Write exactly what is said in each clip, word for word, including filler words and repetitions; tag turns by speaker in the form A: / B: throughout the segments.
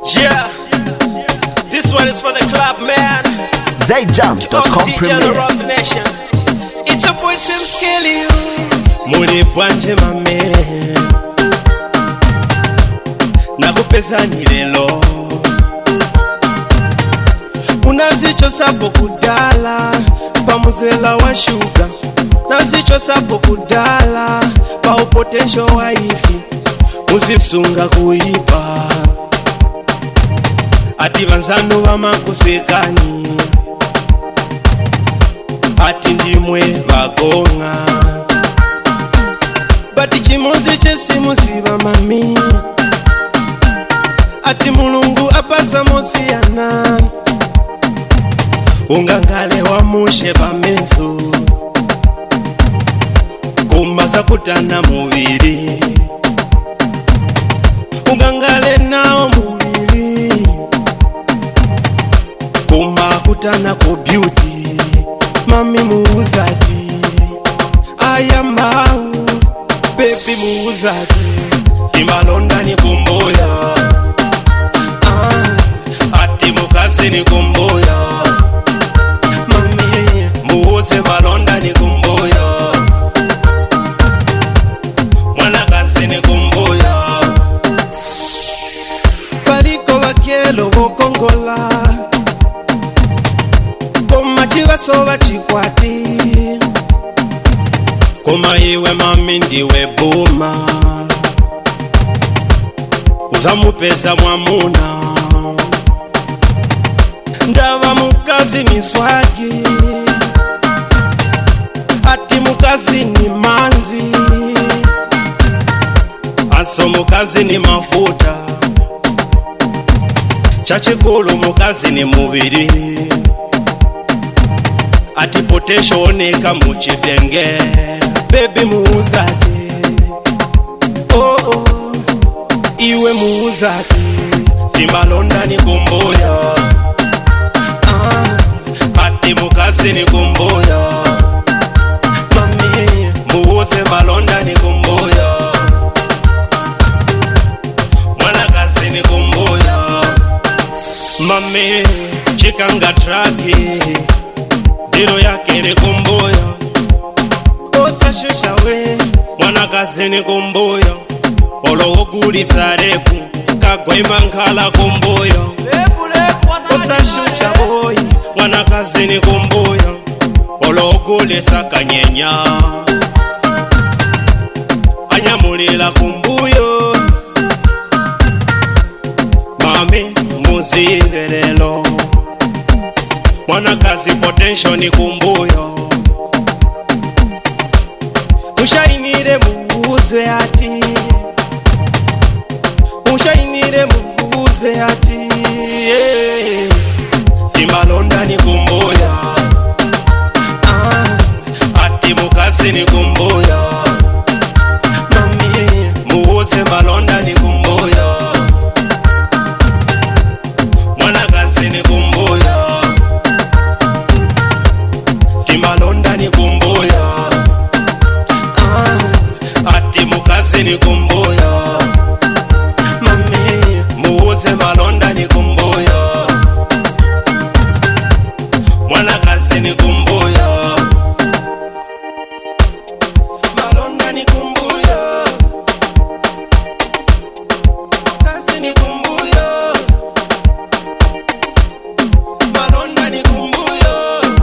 A: Yeah, this one is for the club, man.
B: Zay Jam dot com
A: D J around the nation. It's a boy Tim Skelly. Muli bwanje mame, nakupezani lelo. Unazicho sapo kudala, pamuzela wa shuga. Nazicho sapo kudala, pa upotential wa ifi. Uzisunga kuipa, ati vanzano vamakusekani, ati ndimwe vagonga, bati chimozi chesimuziva mami, ati mulungu apasa mosiyana, ungangale wa mushe pamenso, kumbaza kutana muviri, ungangale nao muviri, kuma kutana ko beauty, mami muuzati, ayambau, baby muuzati, kimalonda ni kumboya, ah, ati mukazi ni kumboya, mami muuze malonda ni kumboya, mwana kazi ni kumboya. Paliko vakielo vokongola, koma chivatsova chikwati, koma iwe mami ndiwe buma, uzamupeza mwamuna, ndava mukazi ni swagi, ati mukazi ni manzi, aso mukazi ni mafuta, chachikulu mukazi ni mubiri, ati potential oneka muchitenge, baby muuzati, oh oh, iwe muuzati, timalonda ni kumboya, ah, ati mukazi ni kumboya, mami muuze malonda ni kumboya, mwana kazi ni kumboya, mami chikanga traki, diro yake ni kumboya, osa shusha we, mwana kazi ni kumboya, olo guli sareku, kagwema nkala kumboya, osa shusha boy, mwana kazi ni kumboya, olo guli sakanyenya, anyamulila kumbuyo, mami muzive lelo, mwana kazi potential ni kumbuyo, mushainire muuze ati, mushainire muuze ati, yeah. Timalonda ni kumbuya, ah, ati mukazi ni kumbuya, mami muuze malonda ni kumbuya, mwana kazi ni kumbuya, timalonda ni kumbuya, ah, ati mukazi ni kumbuya, mami muuze malonda ni kumbuya, mwana kazi ni kumbuya, malonda ni kumbuya, kazi ni kumbuya, malonda ni kumbuya,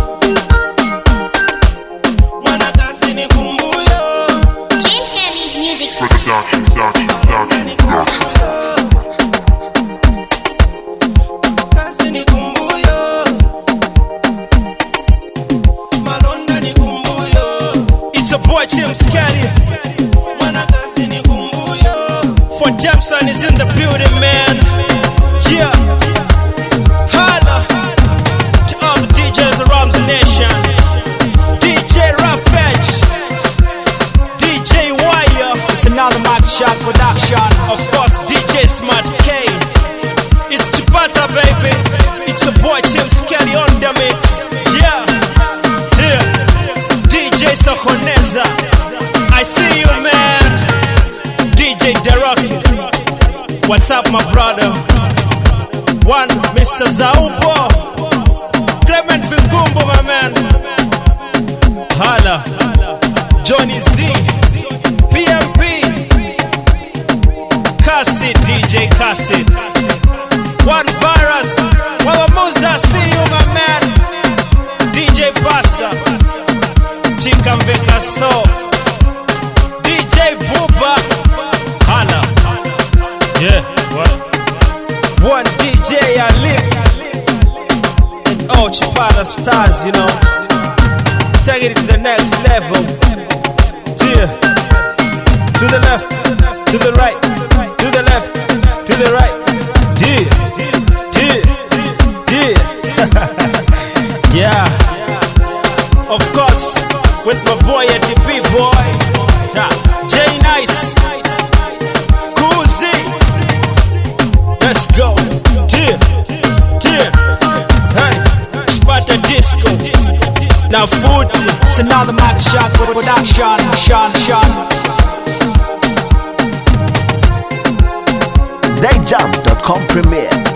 A: mwana kazi ni kumbuya.
C: Kim Kelly's music
D: Production, production, production, production.
A: Kazi ni kumbuya, malonda ni kumbuya. It's a boy Tim Skelly. Mwana kazi ni kumbuya. For Jameson is in the building, man. Yeah. Holla to all the D Js around the nation. D J Ravage, D J Wire. It's another mic shot production. Of course, D J Smart K. It's Chipata, baby. It's a boy Tim Skelly on the mix. Yeah, yeah. D J Sokoneza, I see you, man. D J Derocky, what's up, my brother? One Mister Zaupo, Clement Vilgumbo, my man. Hala, Johnny Z, P M P, Cassid, D J Cassid. One Virus, Wawamuza, see you, my man. D J Pasta, Chikambeka So, D J Booba. Hala, yeah, what? One D J Alip and all Chipala stars, you know. Take it to the next level. Yeah. To the left, to the right, to the left, to the right. Yeah, yeah, yeah. Yeah. Of course, with my boy at the B-boy, J Nice, Kuzi. Let's go. Yeah, yeah. Hey, Sparta Disco. Now food.
E: It's another mic shot for production. Shot, shot.
B: Zay Jam dot com premiere.